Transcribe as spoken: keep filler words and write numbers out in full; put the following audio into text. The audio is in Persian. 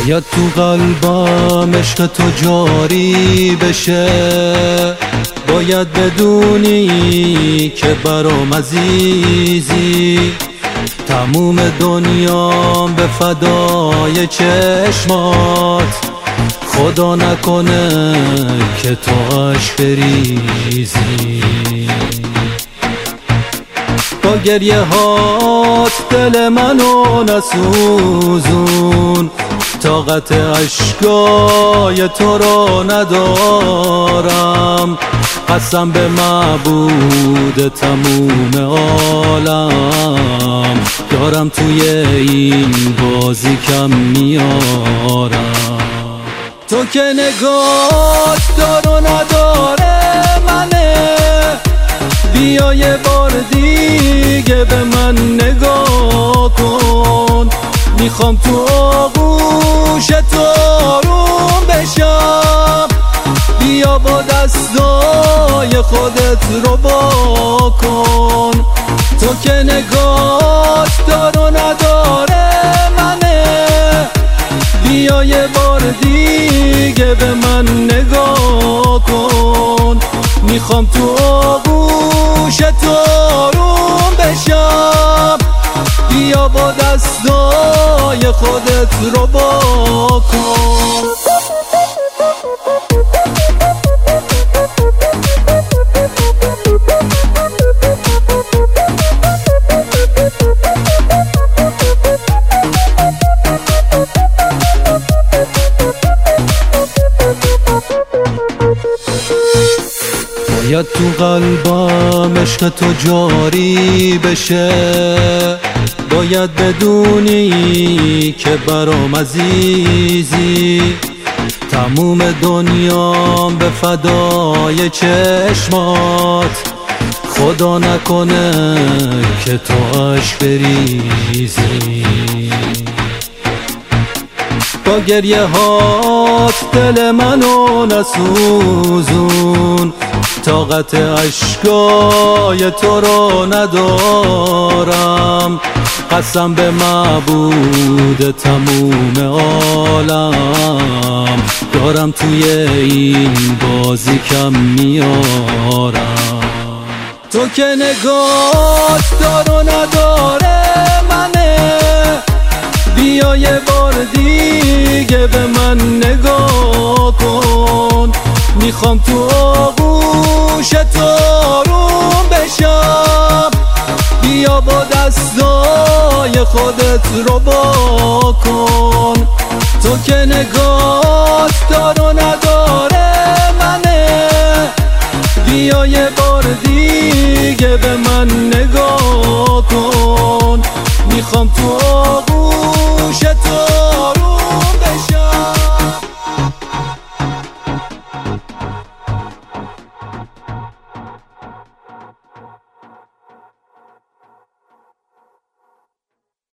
باید تو قلبم عشق تو جاری بشه، باید بدونی که برام عزیزی، تموم دنیام به فدای چشمات، خدا نکنه که تو عشق بریزی. با گریه هات دل منو نسوزون، طاقت اشکای تو رو ندارم، قسم به معبود تموم عالم، دارم توی این بازی کم میارم. تو که نگات دار و نداره منه، بیا یه بار دیگه به من نگاه کن، میخوام تو آغوش تو آروم بشم، بیا با دستای خودت رو با کن. تو که نگات دار و نداره منه، بیا یه بار دیگه به من نگاه کن، میخوام تو آغوش تو آروم بشم، بیا با دستای خودت رو با کن. باید تو قلبم عشق تو جاری بشه، باید بدونی که برام عزیزی، تموم دنیام به فدای چشمات، خدا نکنه که تو عشق بریزی. با گریه هات دل منو نسوزون، طاقت اشکای تو رو ندارم، قسم به معبود تموم عالم، دارم توی این بازی کم میارم. تو که نگات دار و نداره منه، بیا یه بار دیگه به من نگاه کن، میخوام تو آغوش تو آروم بشم، بیا با دستای خودت رو با کن. تو که نگات دار و نداره منه، بیا یه بار دیگه به من نگاه کن، میخوام تو آغوش تو